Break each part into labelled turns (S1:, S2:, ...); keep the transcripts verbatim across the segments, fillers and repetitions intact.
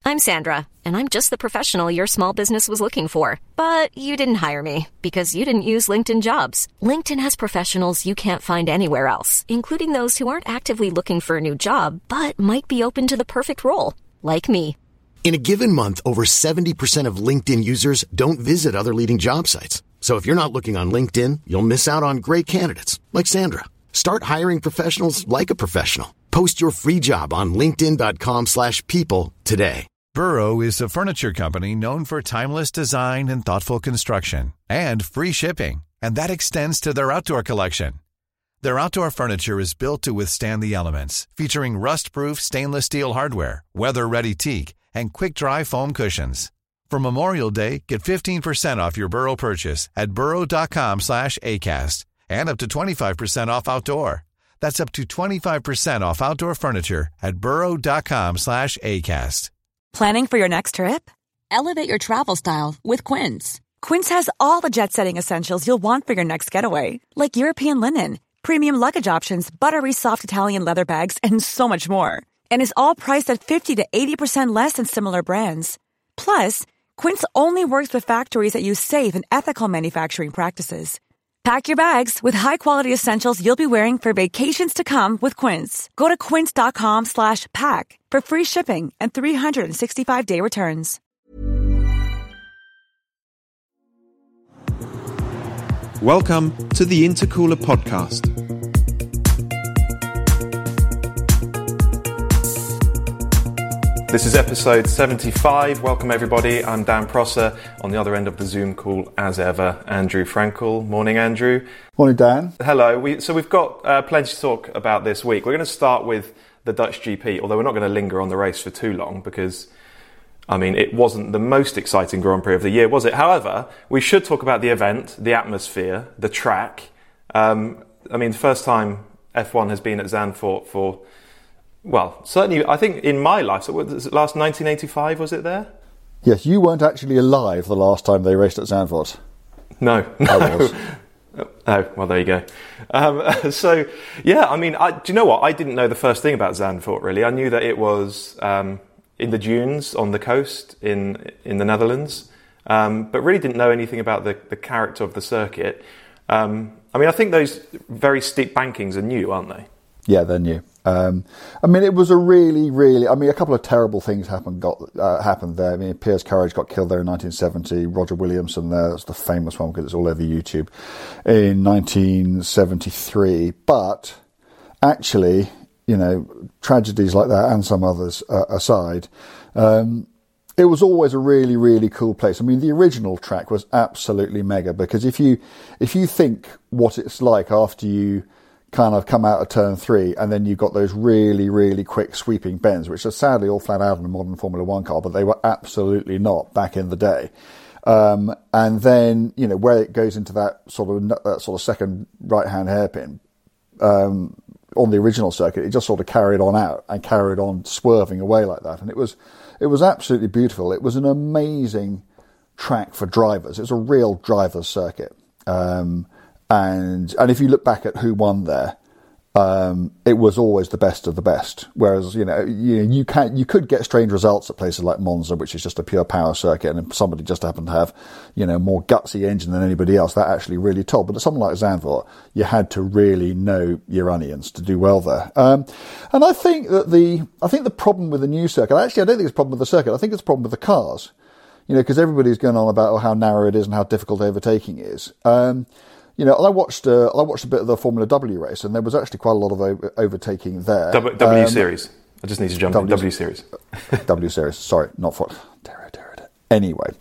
S1: I'm Sandra, and I'm just the professional your small business was looking for. But you didn't hire me because you didn't use LinkedIn Jobs. LinkedIn has professionals you can't find anywhere else, including those who aren't actively looking for a new job, but might be open to the perfect role, like me.
S2: In a given month, over seventy percent of LinkedIn users don't visit other leading job sites. So if you're not looking on LinkedIn, you'll miss out on great candidates like Sandra. Start hiring professionals like a professional. Post your free job on linkedin.com slash people today.
S3: Burrow is a furniture company known for timeless design and thoughtful construction and free shipping, and that extends to their outdoor collection. Their outdoor furniture is built to withstand the elements, featuring rust-proof stainless steel hardware, weather-ready teak, and quick-dry foam cushions. For Memorial Day, get fifteen percent off your Burrow purchase at burrow.com slash ACAST and up to twenty-five percent off outdoor. That's up to twenty-five percent off outdoor furniture at burrow.com slash ACAST.
S4: Planning for your next trip? Elevate your travel style with Quince. Quince has all the jet-setting essentials you'll want for your next getaway, like European linen, premium luggage options, buttery soft Italian leather bags, and so much more. And is all priced at fifty to eighty percent less than similar brands. Plus, Quince only works with factories that use safe and ethical manufacturing practices. Pack your bags with high-quality essentials you'll be wearing for vacations to come with Quince. Go to quince.com slash pack for free shipping and three sixty-five day returns.
S5: Welcome to the Intercooler Podcast.
S6: This is episode seventy-five. Welcome everybody. I'm Dan Prosser. On the other end of the Zoom call, as ever, Andrew Frankel. Morning, Andrew.
S7: Morning, Dan.
S6: Hello. We, so we've got uh, plenty to talk about this week. We're going to start with the Dutch G P, although we're not going to linger on the race for too long because, I mean, it wasn't the most exciting Grand Prix of the year, was it? However, we should talk about the event, the atmosphere, the track. Um, I mean, the first time F one has been at Zandvoort for... Well, certainly, I think in my life, so was it last nineteen eighty-five, was it there?
S7: Yes, you weren't actually alive the last time they raced at Zandvoort.
S6: No, no.
S7: I was.
S6: Oh, well, there you go. Um, so, yeah, I mean, I, do you know what? I didn't know the first thing about Zandvoort, really. I knew that it was um, in the dunes on the coast in in the Netherlands, um, but really didn't know anything about the, the character of the circuit. Um, I mean, I think those very steep bankings are new, aren't they?
S7: Yeah, they're new. Um, I mean, it was a really, really... I mean, a couple of terrible things happened got uh, happened there. I mean, Piers Courage got killed there in nineteen seventy. Roger Williamson there, that's the famous one because it's all over YouTube, in nineteen seventy-three. But actually, you know, tragedies like that and some others uh, aside, um, it was always a really, really cool place. I mean, the original track was absolutely mega because if you if you think what it's like after you kind of come out of turn three and then you've got those really, really quick sweeping bends, which are sadly all flat out in a modern Formula One car, but they were absolutely not back in the day. Um, and then, you know, where it goes into that sort of that sort of second right-hand hairpin um, on the original circuit, it just sort of carried on out and carried on swerving away like that. And it was, it was absolutely beautiful. It was an amazing track for drivers. It was a real driver's circuit. Um, And and if you look back at who won there, um, it was always the best of the best. Whereas you know you you can you could get strange results at places like Monza, which is just a pure power circuit, and if somebody just happened to have you know more gutsy engine than anybody else, that actually really told. But at something like Zandvoort, you had to really know your onions to do well there. Um, and I think that the I think the problem with the new circuit, actually, I don't think it's a problem with the circuit. I think it's a problem with the cars. You know, because everybody's going on about oh, how narrow it is and how difficult overtaking is. Um, You know, I watched uh, I watched a bit of the Formula W race, and there was actually quite a lot of over- overtaking there.
S6: W, w
S7: um,
S6: Series. I just need to jump
S7: W,
S6: in. W Series.
S7: W Series. Sorry, not for. Anyway,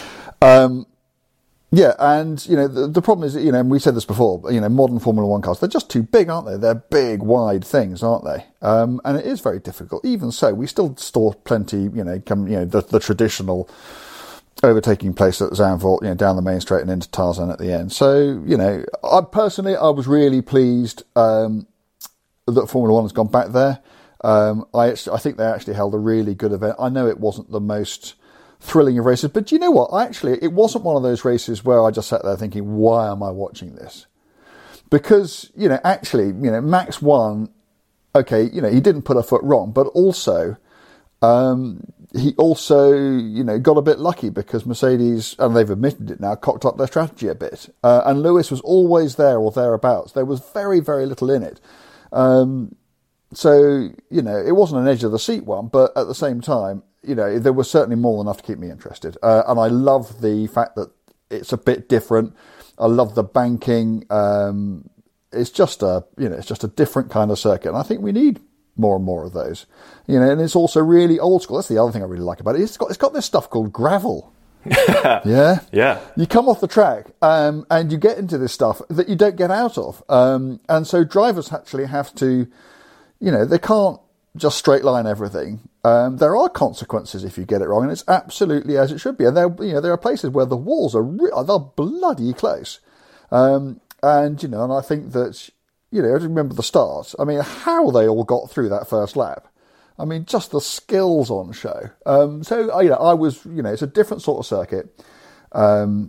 S7: um, yeah, and you know the, the problem is, you know, and we said this before. You know, modern Formula One cars, they're just too big, aren't they? They're big, wide things, aren't they? Um, and it is very difficult. Even so, we still store plenty. You know, come you know the, the traditional overtaking place at Zandvoort, you know, down the main straight and into Tarzan at the end. So, you know, I personally, I was really pleased um, that Formula One has gone back there. Um, I actually, I think they actually held a really good event. I know it wasn't the most thrilling of races, but you know what? I actually, it wasn't one of those races where I just sat there thinking, why am I watching this? Because, you know, actually, you know, Max won, okay, you know, he didn't put a foot wrong, but also Um, he also, you know, got a bit lucky because Mercedes, and they've admitted it now, cocked up their strategy a bit. Uh, and Lewis was always there or thereabouts. There was very, very little in it. Um, so, you know, it wasn't an edge of the seat one, but at the same time, you know, there was certainly more than enough to keep me interested. Uh, and I love the fact that it's a bit different. I love the banking. Um, it's just a, you know, it's just a different kind of circuit. And I think we need more and more of those, you know, and it's also really old school. That's the other thing I really like about it. It's got, it's got this stuff called gravel. yeah.
S6: Yeah.
S7: You come off the track, um, and you get into this stuff that you don't get out of. Um, and so drivers actually have to, you know, they can't just straight line everything. Um, there are consequences if you get it wrong, and it's absolutely as it should be. And there, you know, there are places where the walls are, re- they're bloody close. Um, and, you know, and I think that, you know, I remember the start. I mean, how they all got through that first lap. I mean, just the skills on show. Um, so, you know, I was, you know, it's a different sort of circuit. Um,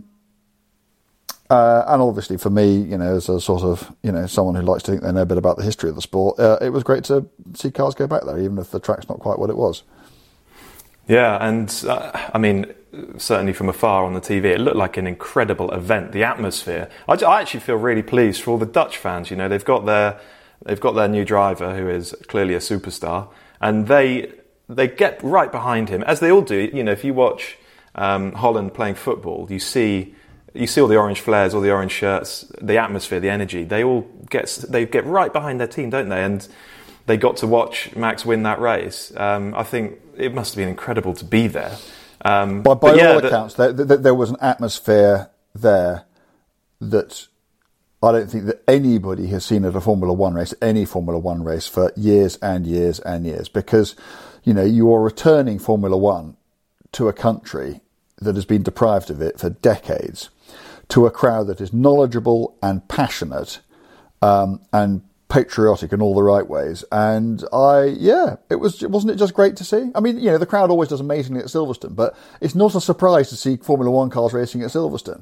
S7: uh, and obviously for me, you know, as a sort of, you know, someone who likes to think they know a bit about the history of the sport, uh, it was great to see cars go back there, even if the track's not quite what it was.
S6: Yeah, and uh, I mean, certainly from afar on the T V, it looked like an incredible event. The atmosphere. I, I actually feel really pleased for all the Dutch fans. You know, they've got their they've got their new driver, who is clearly a superstar, and they they get right behind him, as they all do. You know, if you watch um, Holland playing football, you see you see all the orange flares, all the orange shirts, the atmosphere, the energy. They all get they get right behind their team, don't they? And they got to watch Max win that race. Um, I think it must have been incredible to be there. Um,
S7: by by
S6: yeah,
S7: all
S6: the,
S7: accounts, there, there, there was an atmosphere there that I don't think that anybody has seen at a Formula One race, any Formula One race, for years and years and years. Because, you know, you are returning Formula One to a country that has been deprived of it for decades, to a crowd that is knowledgeable and passionate, um, and patriotic in all the right ways. And I, yeah, it was, wasn't it just great to see? I mean, you know, the crowd always does amazingly at Silverstone, but it's not a surprise to see Formula One cars racing at Silverstone.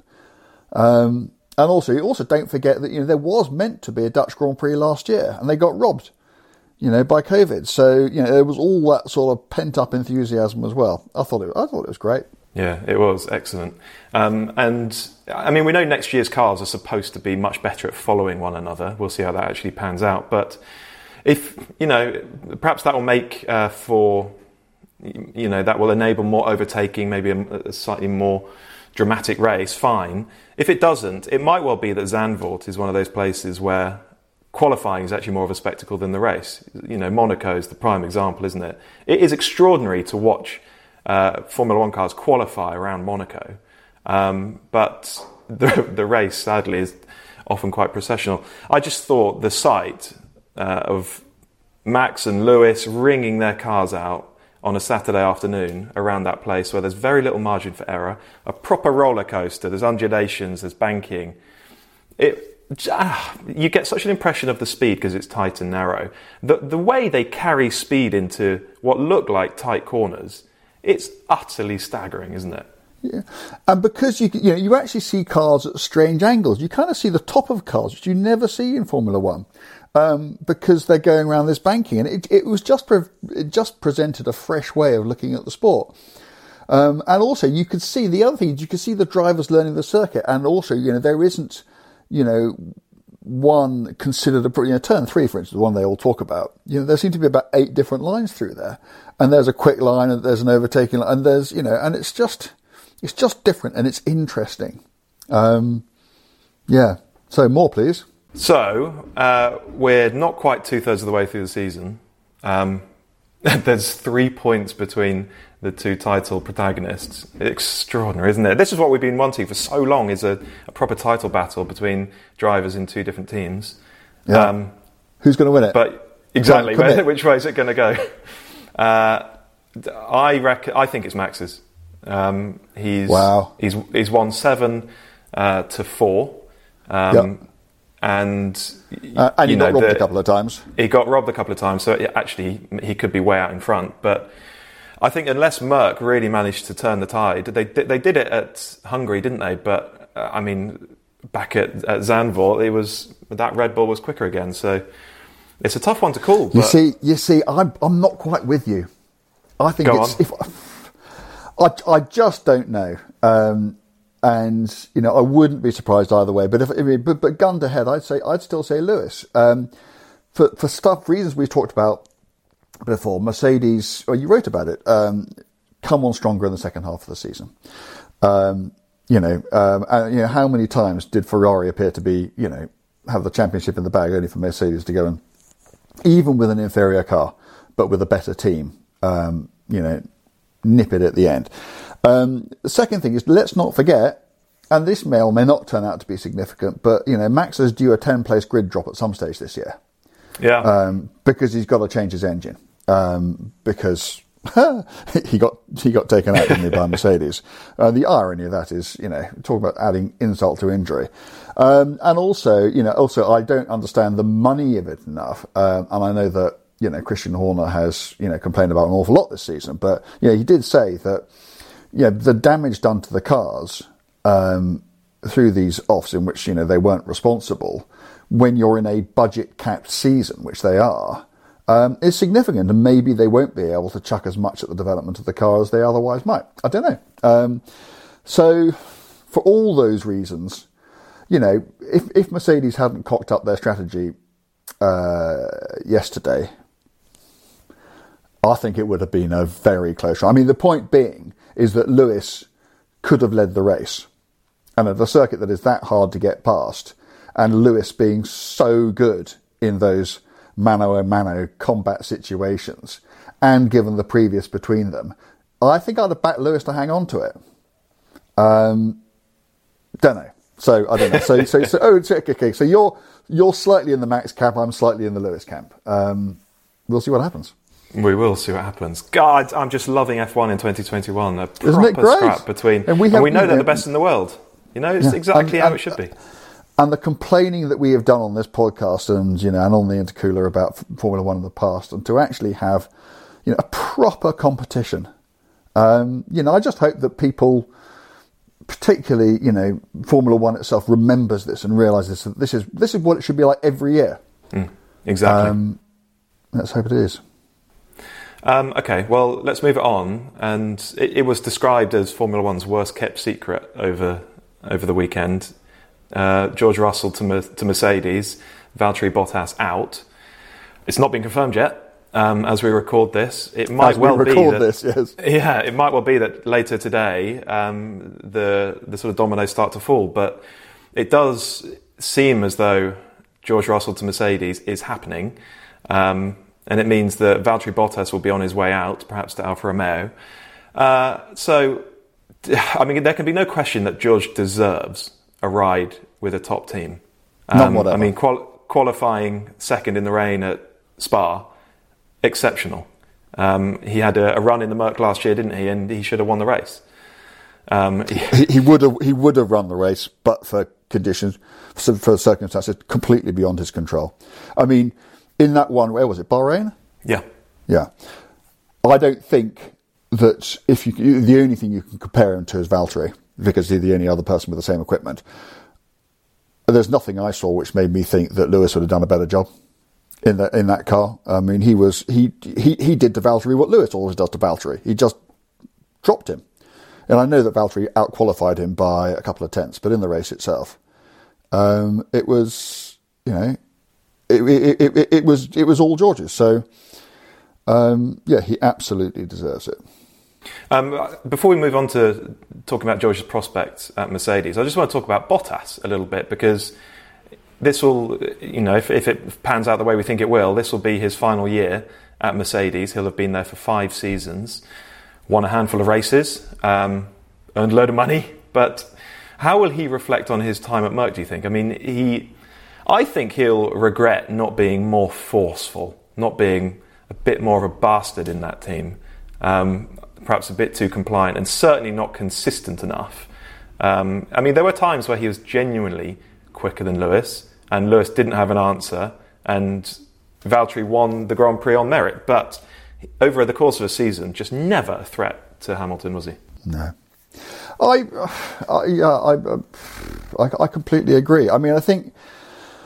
S7: Um, and also, you also don't forget that, you know, there was meant to be a Dutch Grand Prix last year and they got robbed, you know, by COVID. So, you know, there was all that sort of pent up enthusiasm as well. I thought it, I thought it was great.
S6: Yeah, it was excellent. Um, and, I mean, we know next year's cars are supposed to be much better at following one another. We'll see how that actually pans out. But if, you know, perhaps that will make uh, for, you know, that will enable more overtaking, maybe a, a slightly more dramatic race, fine. If it doesn't, it might well be that Zandvoort is one of those places where qualifying is actually more of a spectacle than the race. You know, Monaco is the prime example, isn't it? It is extraordinary to watch Uh, Formula One cars qualify around Monaco, um, but the, the race, sadly, is often quite processional. I just thought the sight uh, of Max and Lewis ringing their cars out on a Saturday afternoon around that place where there's very little margin for error, a proper roller coaster, there's undulations, there's banking. It ah, you get such an impression of the speed because it's tight and narrow. The, the way they carry speed into what look like tight corners, it's utterly staggering, isn't it?
S7: Yeah, and because you you know you actually see cars at strange angles. You kind of see the top of cars, which you never see in Formula One, um, because they're going around this banking, and it it was just pre- it just presented a fresh way of looking at the sport. Um, and also, you could see the other thing is you could see the drivers learning the circuit, and also you know there isn't you know one considered a you know turn three, for instance, the one they all talk about. You know there seem to be about eight different lines through there. And there's a quick line, and there's an overtaking line, and there's, you know, and it's just, it's just different, and it's interesting. Um, yeah. So more, please.
S6: So uh, we're not quite two thirds of the way through the season. Um, there's three points between the two title protagonists. Extraordinary, isn't it? This is what we've been wanting for so long: is a, a proper title battle between drivers in two different teams.
S7: Yeah. Um, Who's going to win it?
S6: But exactly, which way is it going to go? Uh, I reckon. I think it's Max's. Um, he's
S7: wow.
S6: He's he's won seven uh, to four, um,
S7: yep.
S6: and
S7: uh, and he
S6: know,
S7: got robbed
S6: the,
S7: a couple of times.
S6: He got robbed a couple of times, so it, actually he could be way out in front. But I think unless Merck really managed to turn the tide, they they did it at Hungary, didn't they? But uh, I mean, back at, at Zandvoort, it was that Red Bull was quicker again. So. It's a tough one to call.
S7: You
S6: but...
S7: see, you see, I'm I'm not quite with you. I think
S6: Go
S7: it's.
S6: on.
S7: If, I, I just don't know. Um, and, you know, I wouldn't be surprised either way. But if, if but, but gun to head, I'd say, I'd still say Lewis. Um, for, for stuff, reasons we've talked about before, Mercedes, well, you wrote about it, um, come on stronger in the second half of the season. Um, you know, um, and, you know, how many times did Ferrari appear to be, you know, have the championship in the bag only for Mercedes to go and, even with an inferior car, but with a better team, um, you know, nip it at the end. Um, the second thing is, let's not forget, and this may or may not turn out to be significant, but, you know, Max is due a ten-place grid drop at some stage this year.
S6: Yeah.
S7: Um, because he's got to change his engine. Um, because he got he got taken out, didn't he, by Mercedes. Uh, the irony of that is, you know, talk about adding insult to injury. Um, and also, you know, also I don't understand the money of it enough. Um, and I know that, you know, Christian Horner has, you know, complained about an awful lot this season. But, you know, he did say that, you know, the damage done to the cars um, through these offs in which, you know, they weren't responsible, when you're in a budget-capped season, which they are, um, is significant, and maybe they won't be able to chuck as much at the development of the car as they otherwise might. I don't know. Um, so, for all those reasons, you know, if, if Mercedes hadn't cocked up their strategy uh, yesterday, I think it would have been a very close run. I mean, the point being is that Lewis could have led the race, and at a circuit that is that hard to get past, and Lewis being so good in those mano-a-mano combat situations, and given the previous between them, I think I'd have backed Lewis to hang on to it. Um, don't know. So I don't know. So so so oh, okay, okay. So you're you're slightly in the Max camp. I'm slightly in the Lewis camp. Um, we'll see what happens.
S6: We will see what happens. God, I'm just loving F one in twenty twenty-one. A proper
S7: Isn't it great?
S6: scrap between,
S7: and we, have,
S6: and we know
S7: you
S6: they're
S7: know,
S6: the best in the world. You know, it's
S7: yeah,
S6: exactly
S7: and,
S6: how
S7: and,
S6: it should be.
S7: And the complaining that we have done on this podcast and, you know, and on the Intercooler about Formula One in the past, and to actually have, you know, a proper competition. Um, you know, I just hope that people, particularly, you know, Formula One itself, remembers this and realises that this is this is what it should be like every year.
S6: Mm, exactly.
S7: Um, let's hope it is.
S6: Um, okay, well, let's move it on. And it, it was described as Formula One's worst kept secret over over the weekend. Uh, George Russell to, to Mercedes, Valtteri Bottas out. It's not been confirmed yet. Um, as we record this, it might
S7: as
S6: well
S7: we record
S6: be that,
S7: this, yes.
S6: Yeah, it might well be that later today um, the the sort of dominoes start to fall. But it does seem as though George Russell to Mercedes is happening, um, and it means that Valtteri Bottas will be on his way out, perhaps to Alfa Romeo. Uh, so, I mean, there can be no question that George deserves a ride with a top team. Um,
S7: Not whatever.
S6: I mean, qual- qualifying second in the rain at Spa, exceptional. Um, he had a, a run in the Merc last year, didn't he? And he should have won the race. Um,
S7: he, he would have he would have run the race, but for conditions, for circumstances completely beyond his control. I mean, in that one, where was it? Bahrain?
S6: Yeah,
S7: yeah. I don't think that if you the only thing you can compare him to is Valtteri, because he's the only other person with the same equipment. There's nothing I saw which made me think that Lewis would have done a better job in that in that car. I mean, he was he he he did to Valtteri what Lewis always does to Valtteri. He just dropped him. And I know that Valtteri outqualified him by a couple of tenths, but in the race itself, um, it was you know, it it, it it it was it was all George's. So um, yeah, he absolutely deserves it.
S6: Um, before we move on to talking about George's prospects at Mercedes, I just want to talk about Bottas a little bit, because this will, you know, if, if it pans out the way we think it will, this will be his final year at Mercedes. He'll have been there for five seasons, won a handful of races, um, earned a load of money. But how will he reflect on his time at Merc, do you think? I mean, he, I think he'll regret not being more forceful, not being a bit more of a bastard in that team. Um, perhaps a bit too compliant, and certainly not consistent enough. Um, I mean, there were times where he was genuinely quicker than Lewis, and Lewis didn't have an answer, and Valtteri won the Grand Prix on merit. But over the course of a season, just never a threat to Hamilton, was he?
S7: No. I, I, yeah, I, I, I completely agree. I mean, I think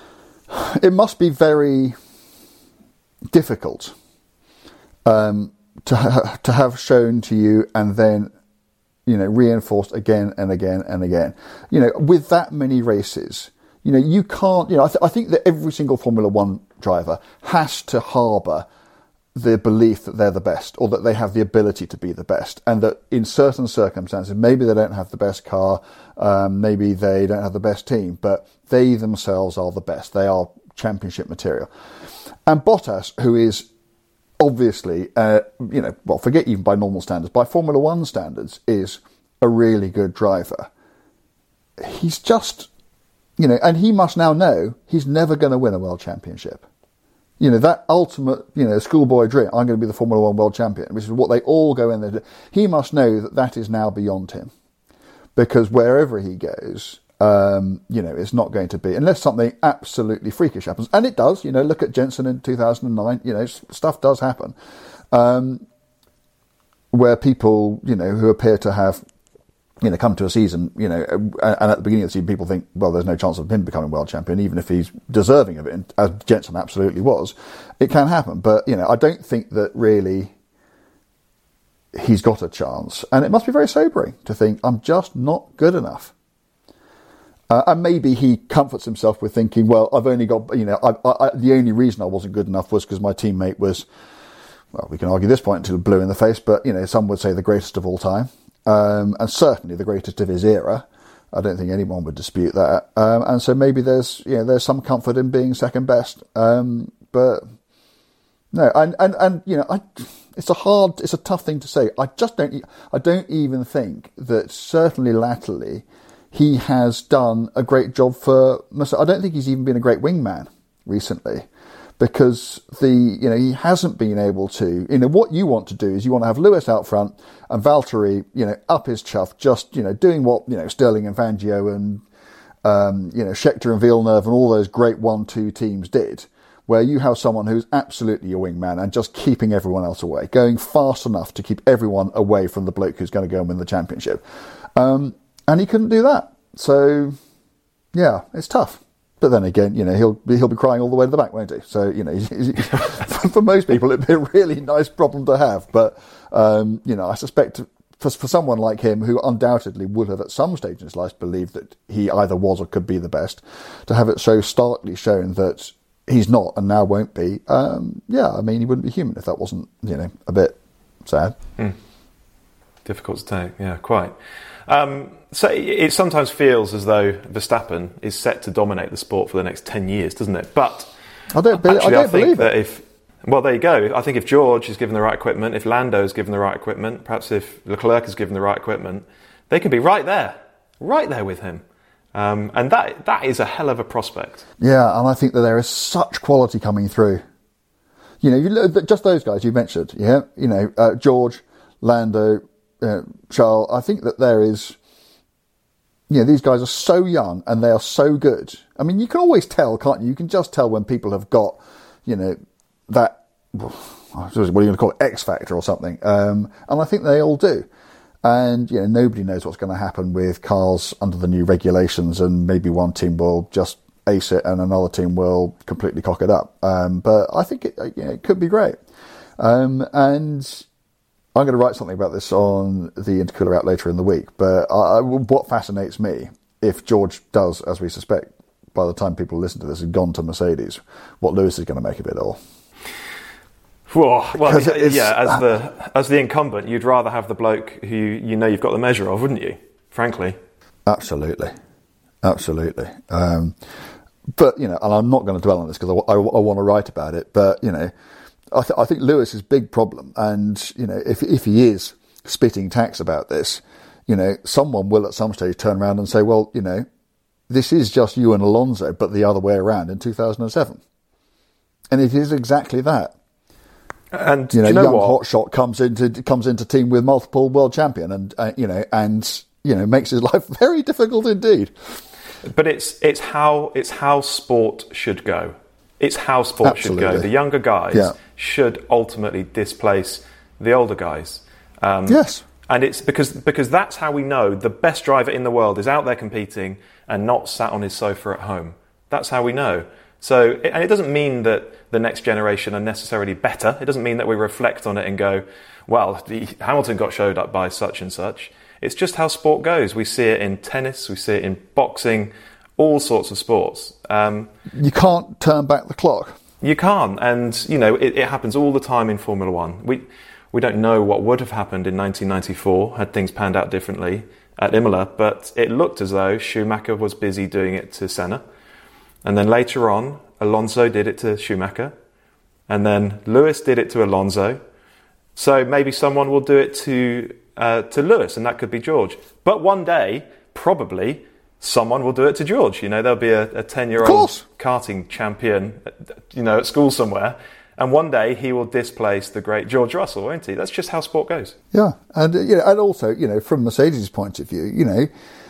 S7: it must be very difficult um, to ha- to have shown to you and then, you know, reinforced again and again and again. You know, with that many races, you know, you can't, you know, I, th- I think that every single Formula One driver has to harbour the belief that they're the best, or that they have the ability to be the best, and that in certain circumstances, maybe they don't have the best car, um, maybe they don't have the best team, but they themselves are the best. They are championship material. And Bottas, who is obviously, uh, you know, well, forget even by normal standards, by Formula One standards, is a really good driver. He's just, you know, and he must now know he's never going to win a world championship. You know, that ultimate, you know, schoolboy dream, I'm going to be the Formula One world champion, which is what they all go in there to do. He must know that that is now beyond him. Because wherever he goes, um, you know, it's not going to be, unless something absolutely freakish happens. And it does, you know, look at Jensen in two thousand nine, you know, stuff does happen. Um, where people, you know, who appear to have, you know, come to a season, you know, and at the beginning of the season, people think, well, there's no chance of him becoming world champion, even if he's deserving of it, and as Jensen absolutely was. It can happen, but, you know, I don't think that really he's got a chance. And it must be very sobering to think, I'm just not good enough. Uh, and maybe he comforts himself with thinking, well, I've only got, you know, I, I, the only reason I wasn't good enough was because my teammate was, well, we can argue this point until blue in the face, but, you know, some would say the greatest of all time. Um, and certainly the greatest of his era. I don't think anyone would dispute that. Um, and so maybe there's, you know, there's some comfort in being second best. Um, but no, and, and, and, you know, I, it's a hard, it's a tough thing to say. I just don't, I don't even think that certainly latterly he has done a great job for Mercedes. I don't think he's even been a great wingman recently. Because the, you know, he hasn't been able to, you know, what you want to do is you want to have Lewis out front and Valtteri, you know, up his chuff, just, you know, doing what, you know, Sterling and Fangio and, um, you know, Scheckter and Villeneuve and all those great one two teams did, where you have someone who's absolutely your wingman and just keeping everyone else away, going fast enough to keep everyone away from the bloke who's going to go and win the championship. Um, and he couldn't do that. So, yeah, it's tough. But then again, you know, he'll be, he'll be crying all the way to the back, won't he? So, you know, for most people, it'd be a really nice problem to have. But, um, you know, I suspect for, for someone like him, who undoubtedly would have at some stage in his life believed that he either was or could be the best, to have it so starkly shown that he's not and now won't be, um, yeah, I mean, he wouldn't be human if that wasn't, you know, a bit sad.
S6: Mm. Difficult to take, yeah, quite. Um, so it sometimes feels as though Verstappen is set to dominate the sport for the next ten years, doesn't it? But
S7: I don't, be-
S6: actually,
S7: I don't
S6: I think
S7: believe
S6: that
S7: it.
S6: if, well, there you go. I think if George is given the right equipment, if Lando is given the right equipment, perhaps if Leclerc is given the right equipment, they could be right there, right there with him. Um, and that that is a hell of a prospect.
S7: Yeah, and I think that there is such quality coming through. You know, you look, just those guys you mentioned, yeah, you know, uh, George, Lando, uh, Charles. I think that there is, you know, these guys are so young and they are so good. I mean, you can always tell, can't you? You can just tell when people have got, you know, that, what are you going to call it, X factor or something. Um, and I think they all do. And, you know, nobody knows what's going to happen with cars under the new regulations, and maybe one team will just ace it and another team will completely cock it up. Um, but I think it, you know, it could be great. Um, and I'm going to write something about this on the Intercooler out later in the week. But I, what fascinates me, if George does, as we suspect, by the time people listen to this, has gone to Mercedes, what Lewis is going to make of it all.
S6: Well, well yeah, as the as the incumbent, you'd rather have the bloke who you know you've got the measure of, wouldn't you? Frankly.
S7: Absolutely. Absolutely. Um, but, you know, and I'm not going to dwell on this because I, I, I want to write about it, but, you know, I, th- I think Lewis's big problem, and, you know, if if he is spitting tacks about this, you know, someone will at some stage turn around and say, well, you know, this is just you and Alonso, but the other way around in two thousand seven. And it is exactly that.
S6: And
S7: you know,
S6: you know
S7: young
S6: what?
S7: hotshot comes into comes into team with multiple world champion, and uh, you know, and you know, makes his life very difficult indeed.
S6: But it's it's how it's how sport should go. It's how sport
S7: Absolutely.
S6: should go. The younger guys
S7: yeah.
S6: should ultimately displace the older guys. Um,
S7: yes,
S6: and it's because because that's how we know the best driver in the world is out there competing and not sat on his sofa at home. That's how we know. So, and it doesn't mean that the next generation are necessarily better. It doesn't mean that we reflect on it and go, well, the, Hamilton got showed up by such and such. It's just how sport goes. We see it in tennis, we see it in boxing, all sorts of sports. Um,
S7: you can't turn back the clock.
S6: You can't. And, you know, it, it happens all the time in Formula One. We we don't know what would have happened in nineteen ninety-four had things panned out differently at Imola, but it looked as though Schumacher was busy doing it to Senna. And then later on, Alonso did it to Schumacher. And then Lewis did it to Alonso. So maybe someone will do it to uh, to Lewis, and that could be George. But one day, probably, someone will do it to George. You know, there'll be a ten-year-old karting champion, you know, at school somewhere, and one day he will displace the great George Russell, won't he? That's just how sport goes.
S7: Yeah, and uh, you know, and also, you know, from Mercedes' point of view, you know,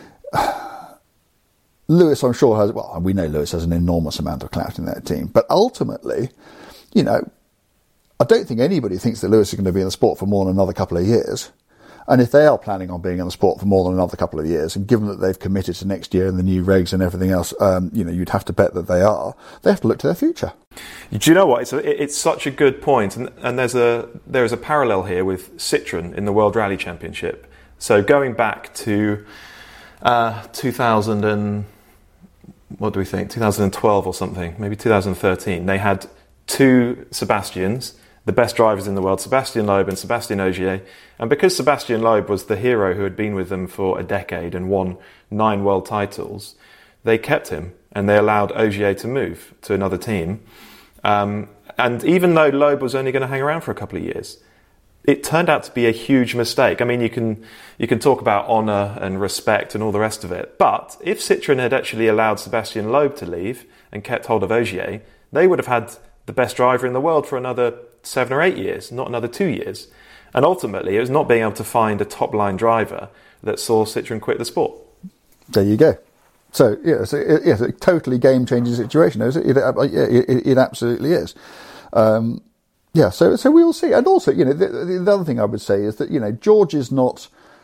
S7: Lewis, I'm sure has. Well, we know Lewis has an enormous amount of clout in that team, but ultimately, you know, I don't think anybody thinks that Lewis is going to be in the sport for more than another couple of years. And if they are planning on being in the sport for more than another couple of years, and given that they've committed to next year and the new regs and everything else, um, you know, you'd have to bet that they are. They have to look to their future.
S6: Do you know what? It's, a, it's such a good point, and, and there's a there is a parallel here with Citroën in the World Rally Championship. So going back to uh, two thousand and what do we think? two thousand twelve or something, maybe two thousand thirteen. They had two Sebastians, the best drivers in the world, Sébastien Loeb and Sébastien Ogier. And because Sébastien Loeb was the hero who had been with them for a decade and won nine world titles, they kept him and they allowed Ogier to move to another team. Um, and even though Loeb was only going to hang around for a couple of years, it turned out to be a huge mistake. I mean, you can you can talk about honour and respect and all the rest of it, but if Citroën had actually allowed Sébastien Loeb to leave and kept hold of Ogier, they would have had the best driver in the world for another seven or eight years, not another two years. And ultimately, it was not being able to find a top-line driver that saw Citroën quit the sport.
S7: There you go. So, yeah, so it, it's a totally game-changing situation. It, it, it, it absolutely is. Um, yeah, so so we'll see. And also, you know, the, the other thing I would say is that, you know, George is not...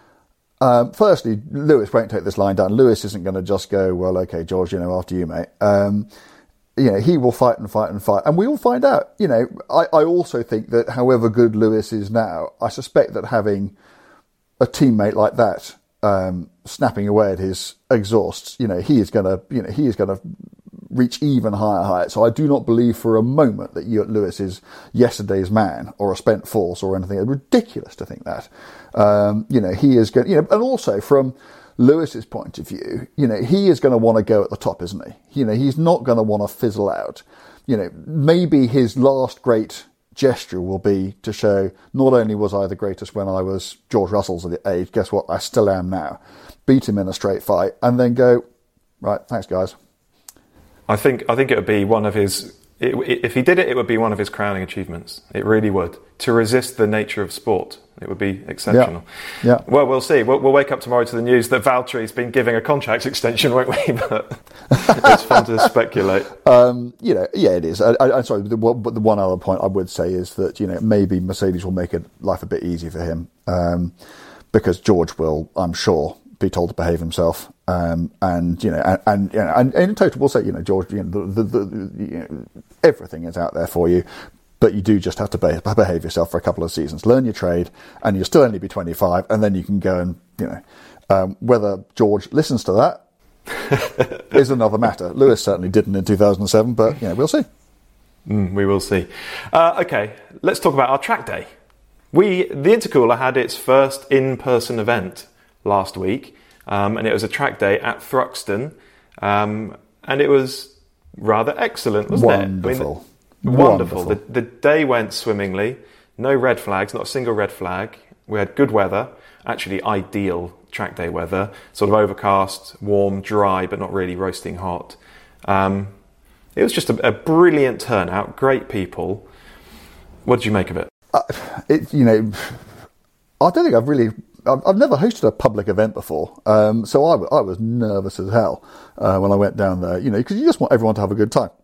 S7: Um, firstly, Lewis won't take this line down. Lewis isn't going to just go, well, okay, George, you know, after you, mate. Um, you know, he will fight and fight and fight, and we will find out. You know, I, I also think that however good Lewis is now, I suspect that having a teammate like that um, snapping away at his exhausts, you know, he is going to, you know, he is going to reach even higher heights. So I do not believe for a moment that Lewis is yesterday's man or a spent force or anything. It's ridiculous to think that. Um, you know, he is going, you know, and also from Lewis's point of view, you know, he is going to want to go at the top, isn't he? You know, he's not going to want to fizzle out. You know, maybe his last great gesture will be to show not only was I the greatest when I was George Russell's age, guess what? I still am now. Beat him in a straight fight and then go, right, thanks guys.
S6: I think I think it would be one of his, it, if he did it, it would be one of his crowning achievements. It really would. To resist the nature of sport. It would be exceptional.
S7: Yeah. yeah.
S6: Well, we'll see. We'll, we'll wake up tomorrow to the news that Valtteri's been giving a contract extension, won't we? But it's fun to speculate.
S7: Um, you know, yeah, it is. I, I, I'm sorry, the, but the one other point I would say is that, you know, maybe Mercedes will make it, life a bit easier for him um, because George will, I'm sure, be told to behave himself. Um, and, you know, and, and, you know, and, and in total, we'll say, you know, George, you know, the, the, the, you know, everything is out there for you. But you do just have to behave yourself for a couple of seasons. Learn your trade, and you'll still only be twenty-five, and then you can go and, you know, um, whether George listens to that is another matter. Lewis certainly didn't in two thousand seven, but, you know, we'll see.
S6: Mm, we will see. Uh, okay, let's talk about our track day. We, the Intercooler had its first in-person event last week, um, and it was a track day at Thruxton, um, and it was rather excellent, wasn't
S7: Wonderful.
S6: it? I mean, Wonderful. Wonderful. The, the day went swimmingly. No red flags, not a single red flag. We had good weather, actually ideal track day weather. Sort of overcast, warm, dry, but not really roasting hot. Um, it was just a, a brilliant turnout. Great people. What did you make of it?
S7: Uh, it you know, I don't think I've really. I've, I've never hosted a public event before, um, so I, I was nervous as hell uh, when I went down there. You know, because you just want everyone to have a good time.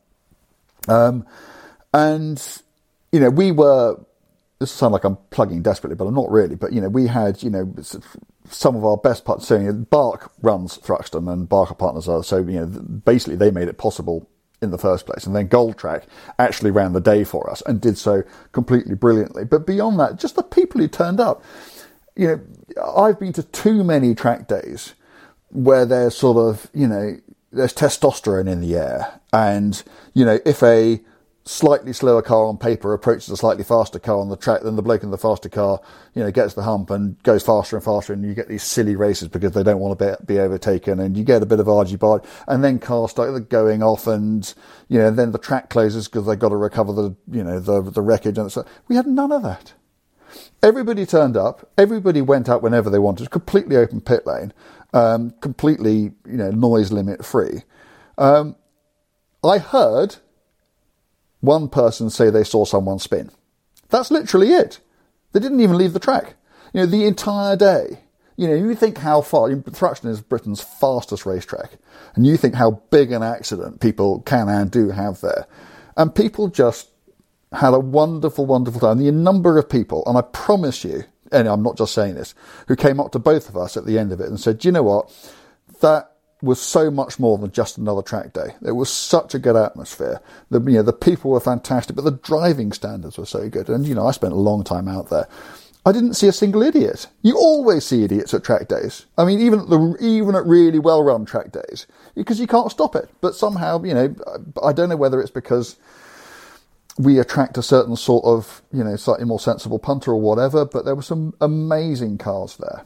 S7: Um. And, you know, we were, this will sound like I'm plugging desperately, but I'm not really. But, you know, we had, you know, some of our best parts. So, you know, Bark runs Thruxton and Bark are partners are. So, you know, basically they made it possible in the first place. And then Gold Track actually ran the day for us and did so completely brilliantly. But beyond that, just the people who turned up. You know, I've been to too many track days where there's sort of, you know, there's testosterone in the air. And, you know, if a slightly slower car on paper approaches a slightly faster car on the track, then the bloke in the faster car, you know, gets the hump and goes faster and faster, and you get these silly races because they don't want to be, be overtaken, and you get a bit of argy-bargy, and then cars start going off, and, you know, then the track closes because they've got to recover the, you know, the the wreckage. And so we had none of that. Everybody turned up. Everybody went out whenever they wanted. Completely open pit lane. Um, completely, you know, noise limit free. Um, I heard one person say they saw someone spin. That's literally it. They didn't even leave the track. You know, the entire day. You know, you think how far, Thruxton is Britain's fastest racetrack, and you think how big an accident people can and do have there. And people just had a wonderful, wonderful time. The number of people, and I promise you, and I'm not just saying this, who came up to both of us at the end of it and said, do you know what? That was so much more than just another track day. It was such a good atmosphere. The, you know, the people were fantastic, but the driving standards were so good. And, you know, I spent a long time out there. I didn't see a single idiot. You always see idiots at track days. I mean, even at the, even at really well-run track days, because you can't stop it. But somehow, you know, I don't know whether it's because we attract a certain sort of, you know, slightly more sensible punter or whatever, but there were some amazing cars there.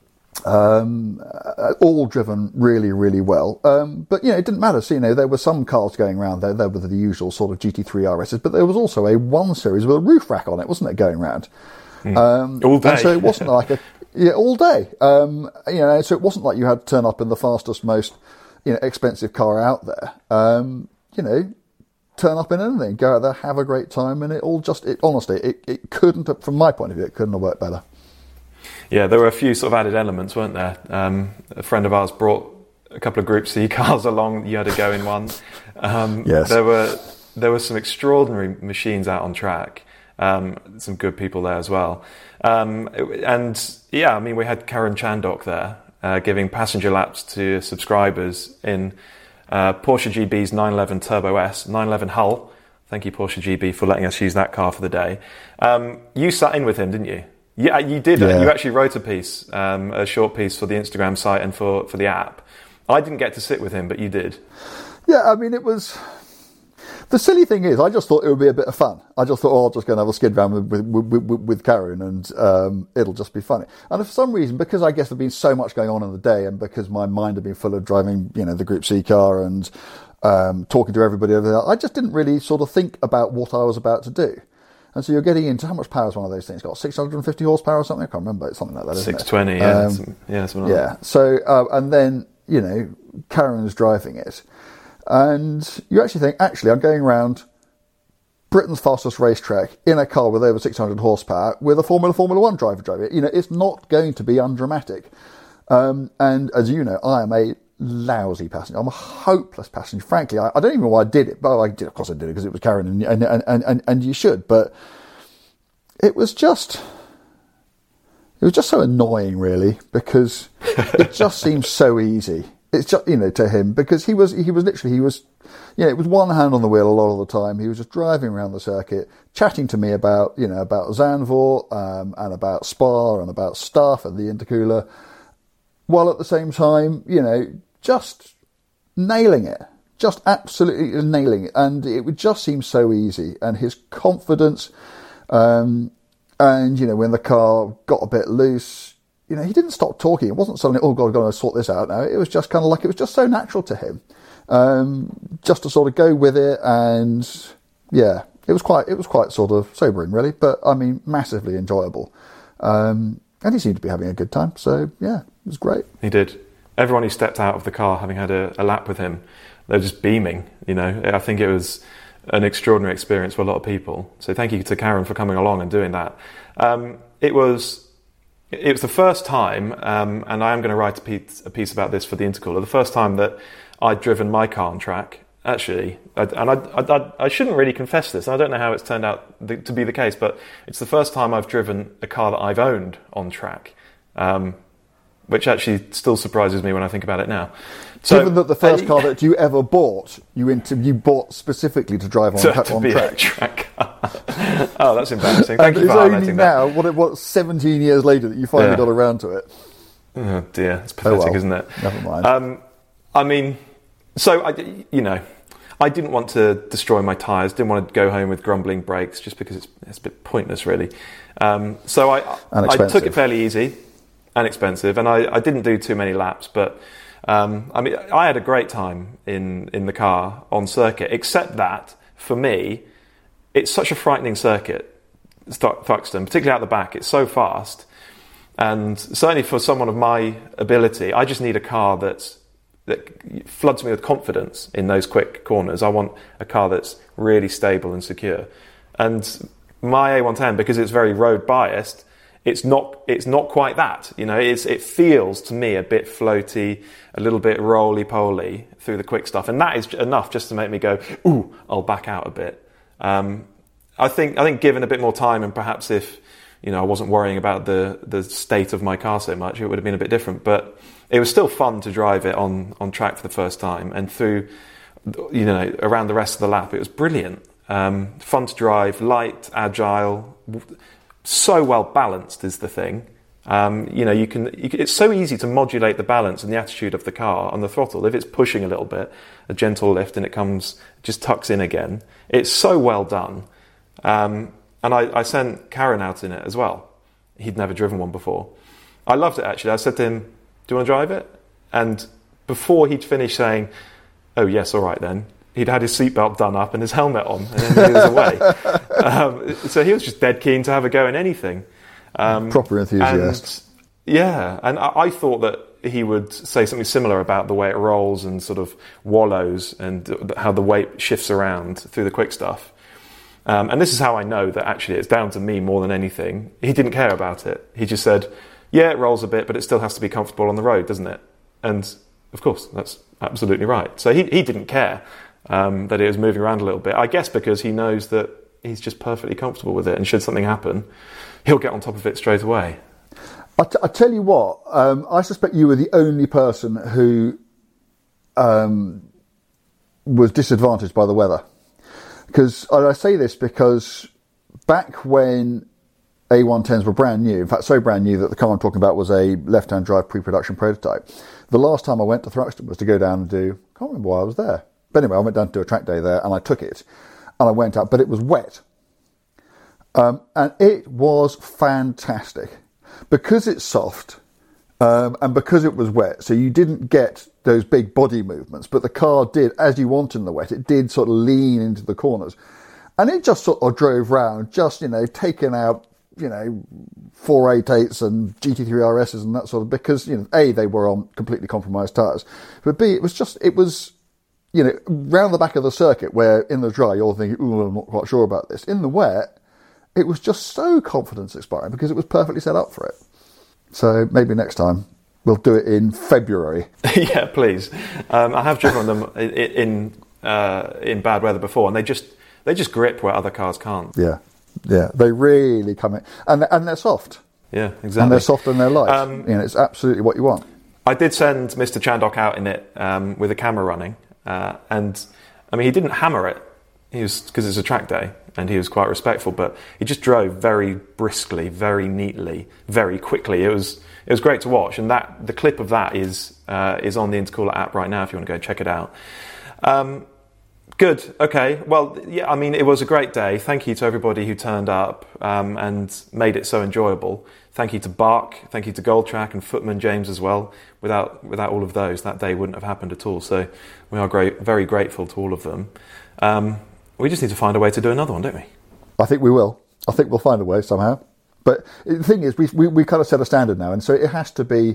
S7: Um, all driven really, really well. Um, but, you know, it didn't matter. So, you know, there were some cars going around there. There were the usual sort of G T three R Ss, but there was also a one series with a roof rack on it, wasn't it, going around?
S6: Mm.
S7: Um,
S6: all day.
S7: So it wasn't like a, yeah, all day. Um, you know, so it wasn't like you had to turn up in the fastest, most, you know, expensive car out there. Um, you know, turn up in anything, go out there, have a great time, and it all just, it honestly, it, it couldn't have, from my point of view, it couldn't have worked better.
S6: Yeah, there were a few sort of added elements, weren't there? Um, a friend of ours brought a couple of Group C cars along. You had to go in one. Um,
S7: yes.
S6: There were there were some extraordinary machines out on track. Um, some good people there as well. Um, and yeah, I mean, we had Karen Chandok there uh, giving passenger laps to subscribers in uh, Porsche G B's nine eleven Turbo S, nine eleven Hull. Thank you, Porsche G B, for letting us use that car for the day. Um, you sat in with him, didn't you? Yeah, you did.
S7: Yeah.
S6: You actually wrote a piece, um, a short piece for the Instagram site and for, for the app. I didn't get to sit with him, but you did.
S7: Yeah, I mean, it was... The silly thing is, I just thought it would be a bit of fun. I just thought, oh, I'll just go and have a skid round with, with, with, with, with Karen, and um, it'll just be funny. And for some reason, because I guess there'd been so much going on in the day, and because my mind had been full of driving, you know, the Group C car and um, talking to everybody over there, I just didn't really sort of think about what I was about to do. And so you're getting into, how much power is one of those things got? six hundred fifty horsepower or something? I can't remember. It's something like that, isn't
S6: six twenty,
S7: it?
S6: yeah.
S7: Um,
S6: some, yeah, something like
S7: yeah.
S6: that.
S7: So, uh, and then, you know, Karen's driving it. And you actually think, actually, I'm going around Britain's fastest racetrack in a car with over six hundred horsepower with a Formula Formula One driver driving it. You know, it's not going to be undramatic. Um, and as you know, I am a lousy passenger. I'm a hopeless passenger. Frankly, I, I don't even know why I did it, but I did. Of course, I did it because it was Karen, and and, and and and you should. But it was just, it was just so annoying, really, because it just seems so easy. It's just, you know, to him, because he was he was literally he was, you know, it was one hand on the wheel a lot of the time. He was just driving around the circuit, chatting to me about, you know, about Zandvoort um, and about Spa and about stuff and the intercooler, while at the same time, you know, just nailing it, just absolutely nailing it. And it would just seem so easy. And his confidence, um, and, you know, when the car got a bit loose, you know, he didn't stop talking. It wasn't suddenly, oh God, I've got to sort this out now. It was just kind of like, it was just so natural to him, um, just to sort of go with it. And yeah, it was quite, it was quite sort of sobering, really, but I mean, massively enjoyable. Um, and he seemed to be having a good time. So yeah, it was great.
S6: He did. Everyone who stepped out of the car, having had a, a lap with him, they were just beaming, you know. I think it was an extraordinary experience for a lot of people. So thank you to Karen for coming along and doing that. Um, it was it was the first time, um, and I am going to write a piece, a piece about this for the Intercooler, the first time that I'd driven my car on track, actually. I, and I, I, I shouldn't really confess this. I don't know how it's turned out to be the case, but it's the first time I've driven a car that I've owned on track. Um, which actually still surprises me when I think about it now. So,
S7: given that the first
S6: uh,
S7: car that you ever bought, you into, you bought specifically to drive on,
S6: to,
S7: tra-
S6: to
S7: on
S6: be
S7: track.
S6: A track car. Oh, that's embarrassing. Thank
S7: and
S6: you
S7: it's
S6: for
S7: only
S6: highlighting
S7: now,
S6: that.
S7: what, what, seventeen years later, that you finally
S6: Yeah.
S7: got around to it.
S6: Oh dear, it's pathetic,
S7: oh well.
S6: isn't it?
S7: Never mind.
S6: Um, I mean, so I, you know, I didn't want to destroy my tyres. Didn't want to go home with grumbling brakes, just because it's, it's a bit pointless, really. Um, so I, I took it fairly easy and expensive, and I, I didn't do too many laps. But um, I mean, I had a great time in in the car on circuit. Except that for me, it's such a frightening circuit, Thruxton, particularly out the back. It's so fast. And certainly for someone of my ability, I just need a car that's, that floods me with confidence in those quick corners. I want a car that's really stable and secure. And my A one ten, because it's very road biased, it's not it's not quite that. You know, it's, it feels to me a bit floaty, a little bit roly-poly through the quick stuff. And that is enough just to make me go, ooh, I'll back out a bit. Um, I think I think given a bit more time, and perhaps if you know, I wasn't worrying about the, the state of my car so much, it would have been a bit different. But it was still fun to drive it on, on track for the first time. And through, you know, around the rest of the lap, it was brilliant. Um, fun to drive, light, agile, so well balanced is the thing. Um, you know, you can, you can, it's so easy to modulate the balance and the attitude of the car on the throttle. If it's pushing a little bit, a gentle lift, and it comes, just tucks in again. It's so well done. Um, And I, I sent Karen out in it as well. He'd never driven one before. I loved it, actually. I said to him, do you want to drive it? And before he'd finished saying, oh, yes, all right then, he'd had his seatbelt done up and his helmet on, and then he was away. Um, so he was just dead keen to have a go in anything. Um,
S7: Proper enthusiast.
S6: And, yeah, and I, I thought that he would say something similar about the way it rolls and sort of wallows and how the weight shifts around through the quick stuff. Um, and this is how I know that actually it's down to me more than anything. He didn't care about it. He just said, yeah, it rolls a bit, but it still has to be comfortable on the road, doesn't it? And, of course, that's absolutely right. So he, he didn't care um, that it was moving around a little bit. I guess because he knows that he's just perfectly comfortable with it, and should something happen, he'll get on top of it straight away.
S7: I, t- I tell you what, um, I suspect you were the only person who um, was disadvantaged by the weather. Because I say this because back when A one tens were brand new, in fact so brand new that the car I'm talking about was a left-hand drive pre-production prototype, the last time I went to Thruxton was to go down and do, I can't remember why I was there. But anyway, I went down to do a track day there and I took it and I went out, but it was wet. Um, and it was fantastic. Because it's soft um, and because it was wet, so you didn't get those big body movements, but the car did, as you want in the wet, it did sort of lean into the corners. And it just sort of drove round, just, you know, taking out, you know, four eighty-eights and G T three R S's and that sort of, because, you know, A, they were on completely compromised tyres, but B, it was just, it was, you know, round the back of the circuit where in the dry you're thinking, ooh, I'm not quite sure about this. In the wet, it was just so confidence inspiring because it was perfectly set up for it. So maybe next time we'll do it in February.
S6: Yeah, please. Um, I have driven them in in, uh, in bad weather before, and they just they just grip where other cars can't.
S7: Yeah, yeah, they really come in, and and they're soft.
S6: Yeah, exactly.
S7: And they're soft and they're light.
S6: Um,
S7: you know, it's absolutely what you want.
S6: I did send Mister Chandok out in it um, with a camera running, uh, and I mean he didn't hammer it. He was, because it's a track day, and he was quite respectful, but he just drove very briskly, very neatly, very quickly. It was it was great to watch, and that the clip of that is uh, is on the Intercooler app right now if you want to go check it out. Um, good, okay. Well, yeah, I mean, it was a great day. Thank you to everybody who turned up um, and made it so enjoyable. Thank you to Bark, thank you to Goldtrack and Footman James as well. Without without all of those, that day wouldn't have happened at all. So we are great, very grateful to all of them. Um, we just need to find a way to do another one, don't we?
S7: I think we will. I think we'll find a way somehow. But the thing is, we, we we kind of set a standard now, and so it has to be.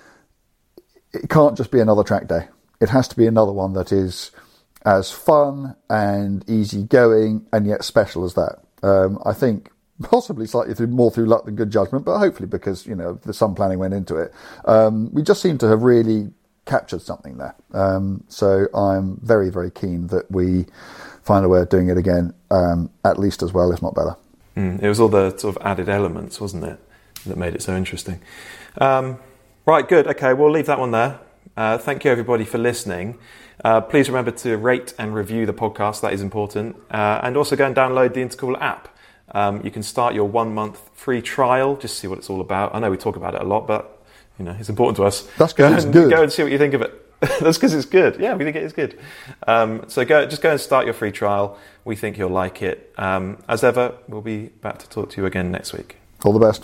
S7: It can't just be another track day. It has to be another one that is as fun and easy going and yet special as that. Um, I think possibly slightly through more through luck than good judgment, but hopefully because you know the some planning went into it. Um, we just seem to have really captured something there. Um, so I'm very very keen that we find a way of doing it again, um, at least as well, if not better.
S6: Mm, it was all the sort of added elements, wasn't it, that made it so interesting. Um, Right, good. Okay, we'll leave that one there. Uh, thank you, everybody, for listening. Uh, please remember to rate and review the podcast. That is important. Uh, and also go and download the Intercooler app. Um, you can start your one-month free trial. Just see what it's all about. I know we talk about it a lot, but you know it's important to us.
S7: That's because it's
S6: and,
S7: good.
S6: Go and see what you think of it. That's because it's good. Yeah, we think it is good. Um, so go, just go and start your free trial. We think you'll like it. Um, as ever, we'll be back to talk to you again next week.
S7: All the best.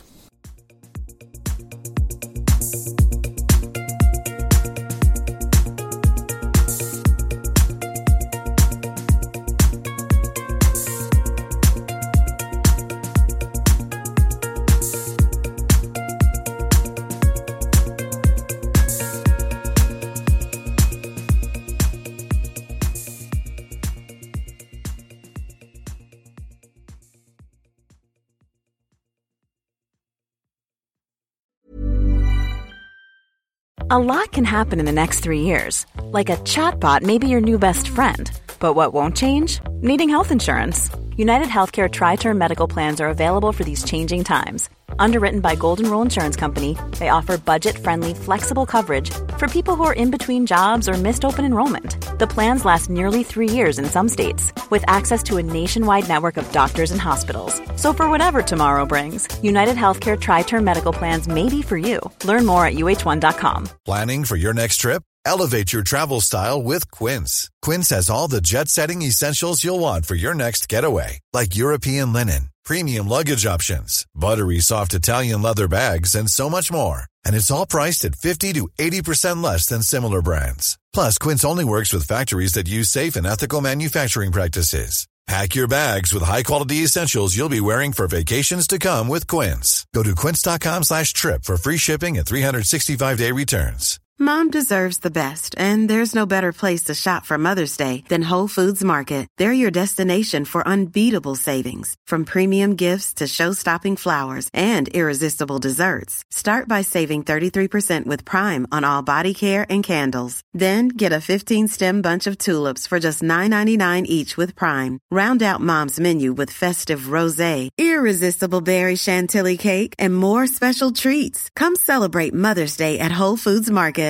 S4: A lot can happen in the next three years. Like a chatbot may be your new best friend. But what won't change? Needing health insurance. United Healthcare Tri-Term Medical Plans are available for these changing times. Underwritten by Golden Rule Insurance Company, they offer budget-friendly, flexible coverage for people who are in between jobs or missed open enrollment. The plans last nearly three years in some states, with access to a nationwide network of doctors and hospitals. So for whatever tomorrow brings, United Healthcare Tri-Term Medical Plans may be for you. Learn more at U H one dot com.
S3: Planning for your next trip? Elevate your travel style with Quince. Quince has all the jet-setting essentials you'll want for your next getaway, like European linen, premium luggage options, buttery soft Italian leather bags, and so much more. And it's all priced at fifty to eighty percent less than similar brands. Plus, Quince only works with factories that use safe and ethical manufacturing practices. Pack your bags with high-quality essentials you'll be wearing for vacations to come with Quince. Go to quince.com slash trip for free shipping and three sixty-five day returns.
S8: Mom deserves the best, and there's no better place to shop for Mother's Day than Whole Foods Market. They're your destination for unbeatable savings, from premium gifts to show-stopping flowers and irresistible desserts. Start by saving thirty-three percent with Prime on all body care and candles. Then get a fifteen-stem bunch of tulips for just nine ninety-nine each with Prime. Round out Mom's menu with festive rosé, irresistible berry chantilly cake, and more special treats. Come celebrate Mother's Day at Whole Foods Market.